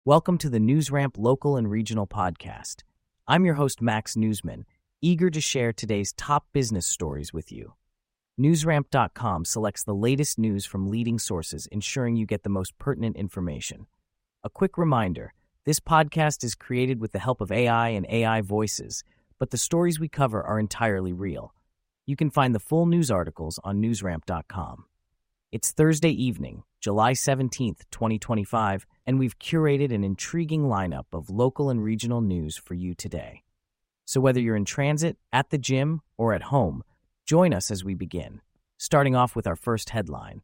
Welcome to the NewsRamp Local and Regional Podcast. I'm your host, Max Newsman, eager to share today's top business stories with you. NewsRamp.com selects the latest news from leading sources, ensuring you get the most pertinent information. A quick reminder, this podcast is created with the help of AI and AI voices, but the stories we cover are entirely real. You can find the full news articles on NewsRamp.com. It's Thursday evening, July 17th, 2025, and we've curated an intriguing lineup of local and regional news for you today. So whether you're in transit, at the gym, or at home, join us as we begin, starting off with our first headline.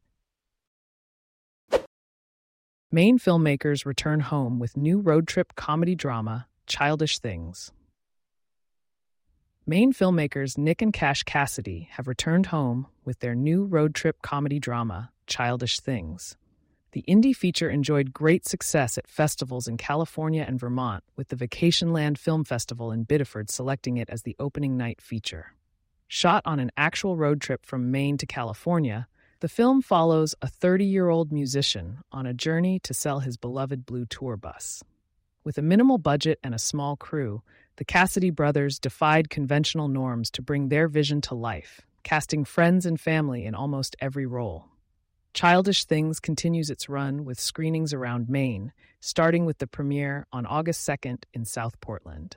Maine filmmakers return home with new road trip comedy drama, Childish Things. Maine filmmakers Nick and Cash Cassidy have returned home with their new road trip comedy drama, Childish Things. The indie feature enjoyed great success at festivals in California and Vermont, with the Vacationland Film Festival in Biddeford selecting it as the opening night feature. Shot on an actual road trip from Maine to California, the film follows a 30-year-old musician on a journey to sell his beloved blue tour bus. With a minimal budget and a small crew, the Cassidy brothers defied conventional norms to bring their vision to life, casting friends and family in almost every role. Childish Things continues its run with screenings around Maine, starting with the premiere on August 2nd in South Portland.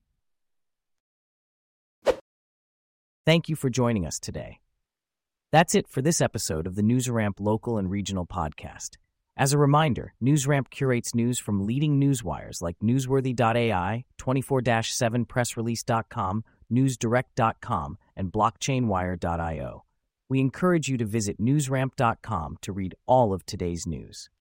Thank you for joining us today. That's it for this episode of the NewsRamp Local and Regional Podcast. As a reminder, NewsRamp curates news from leading newswires like Newsworthy.ai, 24/7pressrelease.com, NewsDirect.com, and BlockchainWire.io. We encourage you to visit NewsRamp.com to read all of today's news.